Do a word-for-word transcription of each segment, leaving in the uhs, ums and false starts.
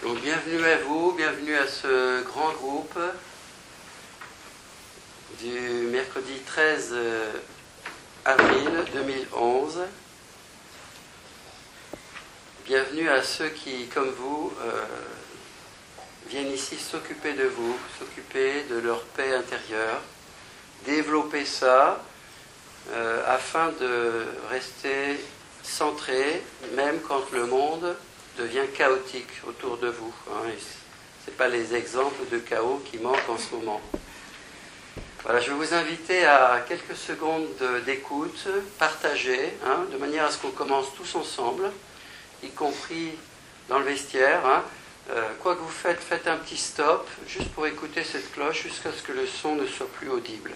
Donc bienvenue à vous, bienvenue à ce grand groupe du mercredi treize avril deux mille onze. Bienvenue à ceux qui, comme vous, euh, viennent ici s'occuper de vous, s'occuper de leur paix intérieure, développer ça euh, afin de rester centré, même quand le monde devient chaotique autour de vous. Hein. Ce n'est pas les exemples de chaos qui manquent en ce moment. Voilà, je vais vous inviter à quelques secondes d'écoute, partagée, hein, de manière à ce qu'on commence tous ensemble, y compris dans le vestiaire. Hein. Euh, quoi que vous faites, faites un petit stop, juste pour écouter cette cloche, jusqu'à ce que le son ne soit plus audible.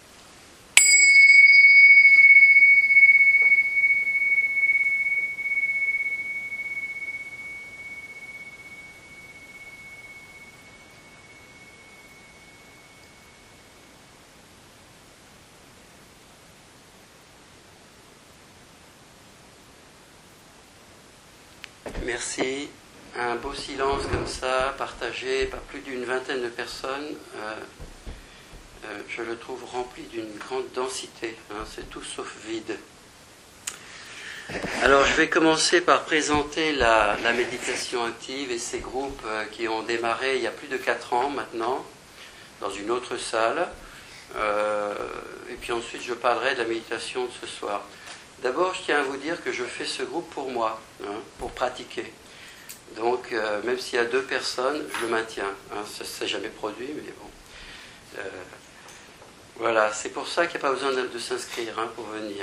Merci. Un beau silence comme ça, partagé par plus d'une vingtaine de personnes, euh, euh, je le trouve rempli d'une grande densité. Hein, c'est tout sauf vide. Alors je vais commencer par présenter la, la méditation active et ces groupes euh, qui ont démarré il y a plus de quatre ans maintenant, dans une autre salle. Euh, et puis ensuite je parlerai de la méditation de ce soir. D'abord, je tiens à vous dire que je fais ce groupe pour moi, hein, pour pratiquer. Donc, euh, même s'il y a deux personnes, je le maintiens. Hein, ça ne s'est jamais produit, mais bon. Euh, voilà, c'est pour ça qu'il n'y a pas besoin de, de s'inscrire hein, pour venir.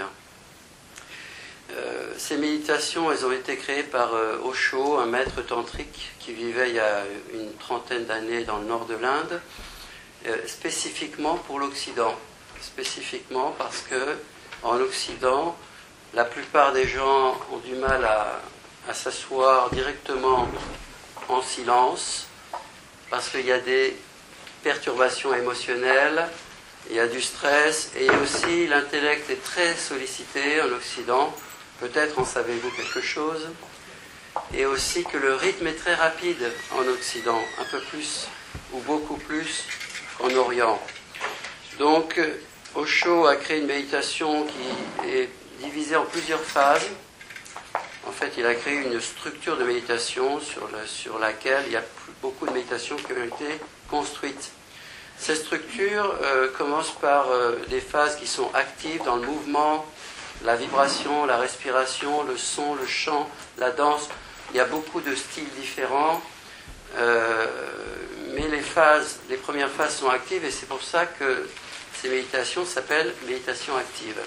Euh, ces méditations, elles ont été créées par euh, Osho, un maître tantrique qui vivait il y a une trentaine d'années dans le nord de l'Inde, euh, spécifiquement pour l'Occident. Spécifiquement parce que en Occident, la plupart des gens ont du mal à, à s'asseoir directement en silence parce qu'il y a des perturbations émotionnelles, il y a du stress et aussi l'intellect est très sollicité en Occident. Peut-être en savez-vous quelque chose. Et aussi que le rythme est très rapide en Occident, un peu plus ou beaucoup plus qu'en Orient. Donc, Osho a créé une méditation qui est divisée en plusieurs phases. En fait, il a créé une structure de méditation sur, le, sur laquelle il y a beaucoup de méditations qui ont été construites. Cette structure euh, commence par euh, des phases qui sont actives dans le mouvement, la vibration, la respiration, le son, le chant, la danse. Il y a beaucoup de styles différents, euh, mais les phases, les premières phases sont actives et c'est pour ça que ces méditations s'appellent méditation active.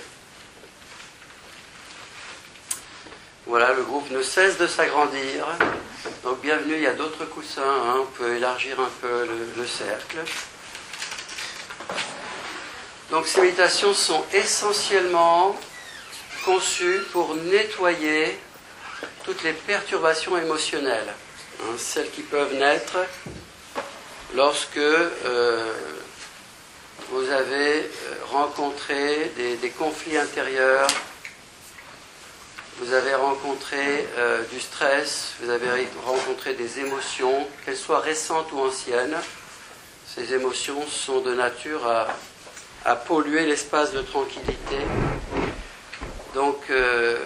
Voilà, le groupe ne cesse de s'agrandir. Donc bienvenue, il y a d'autres coussins, hein, on peut élargir un peu le, le cercle. Donc ces méditations sont essentiellement conçues pour nettoyer toutes les perturbations émotionnelles, hein, celles qui peuvent naître lorsque euh, vous avez rencontré des, des conflits intérieurs, vous avez rencontré euh, du stress, vous avez rencontré des émotions, qu'elles soient récentes ou anciennes. Ces émotions sont de nature à, à polluer l'espace de tranquillité. Donc, euh,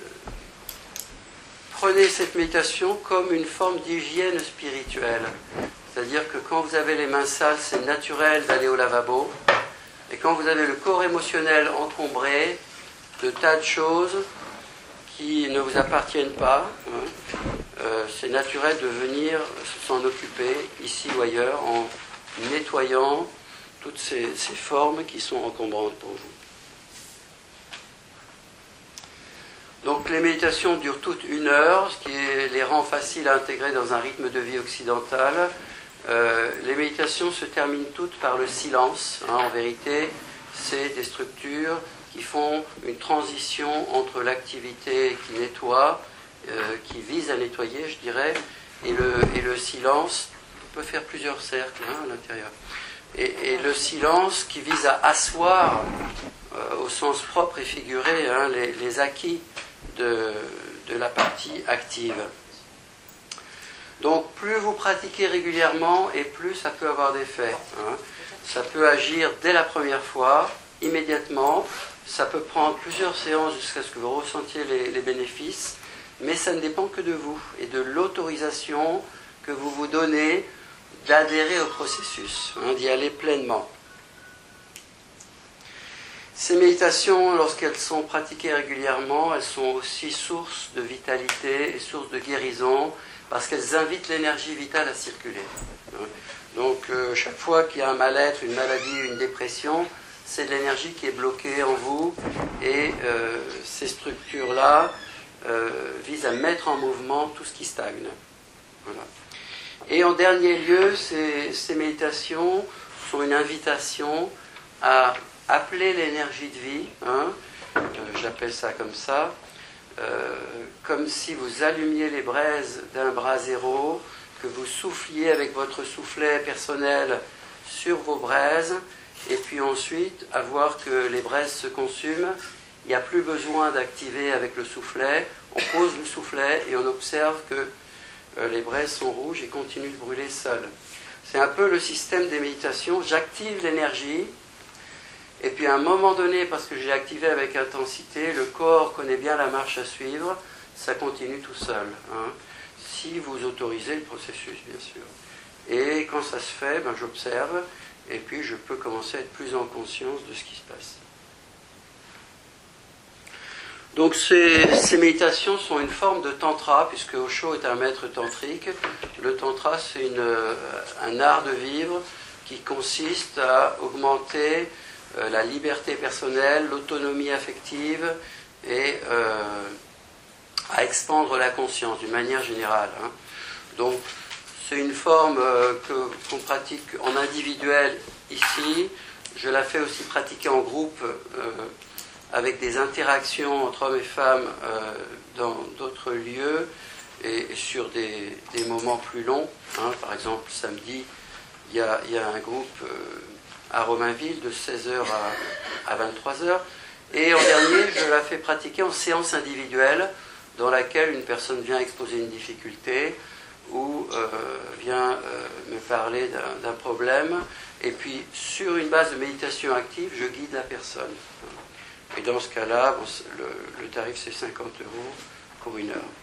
prenez cette méditation comme une forme d'hygiène spirituelle. C'est-à-dire que quand vous avez les mains sales, c'est naturel d'aller au lavabo. Et quand vous avez le corps émotionnel encombré de tas de choses qui ne vous appartiennent pas, hein, euh, c'est naturel de venir s'en occuper, ici ou ailleurs, en nettoyant toutes ces, ces formes qui sont encombrantes pour vous. Donc les méditations durent toutes une heure, ce qui les rend faciles à intégrer dans un rythme de vie occidental. Euh, les méditations se terminent toutes par le silence. Hein, en vérité, c'est des structures qui font une transition entre l'activité qui nettoie, euh, qui vise à nettoyer, je dirais, et le, et le silence. On peut faire plusieurs cercles hein, à l'intérieur. Et, et le silence qui vise à asseoir, euh, au sens propre et figuré, hein, les, les acquis de, de la partie active. Donc plus vous pratiquez régulièrement et plus ça peut avoir d'effet. Hein. Ça peut agir dès la première fois, immédiatement. Ça peut prendre plusieurs séances jusqu'à ce que vous ressentiez les, les bénéfices. Mais ça ne dépend que de vous et de l'autorisation que vous vous donnez d'adhérer au processus, hein, d'y aller pleinement. Ces méditations, lorsqu'elles sont pratiquées régulièrement, elles sont aussi source de vitalité et source de guérison, parce qu'elles invitent l'énergie vitale à circuler. Donc, euh, chaque fois qu'il y a un mal-être, une maladie, une dépression, c'est de l'énergie qui est bloquée en vous, et euh, ces structures-là euh, visent à mettre en mouvement tout ce qui stagne. Voilà. Et en dernier lieu, ces, ces méditations sont une invitation à appeler l'énergie de vie, hein, euh, j'appelle ça comme ça, euh, comme si vous allumiez les braises d'un brasero, que vous souffliez avec votre soufflet personnel sur vos braises, et puis ensuite, à voir que les braises se consument, il n'y a plus besoin d'activer avec le soufflet, on pose le soufflet et on observe que euh, les braises sont rouges et continuent de brûler seules. C'est un peu le système des méditations, j'active l'énergie, et puis à un moment donné, parce que j'ai activé avec intensité, le corps connaît bien la marche à suivre, ça continue tout seul. Hein, si vous autorisez le processus, bien sûr. Et quand ça se fait, ben, j'observe, et puis je peux commencer à être plus en conscience de ce qui se passe. Donc ces, ces méditations sont une forme de tantra, puisque Osho est un maître tantrique. Le tantra, c'est une, un art de vivre qui consiste à augmenter Euh, la liberté personnelle, l'autonomie affective et euh, à expandre la conscience d'une manière générale. Hein. Donc c'est une forme euh, que, qu'on pratique en individuel ici. Je la fais aussi pratiquer en groupe euh, avec des interactions entre hommes et femmes euh, dans d'autres lieux et, et sur des, des moments plus longs. Hein. Par exemple, samedi, il y a, y a un groupe euh, à Romainville de seize heures à, à vingt-trois heures. Et en dernier, je la fais pratiquer en séance individuelle dans laquelle une personne vient exposer une difficulté ou euh, vient euh, me parler d'un, d'un problème. Et puis, sur une base de méditation active, je guide la personne. Et dans ce cas-là, bon, le, le tarif, c'est cinquante euros pour une heure.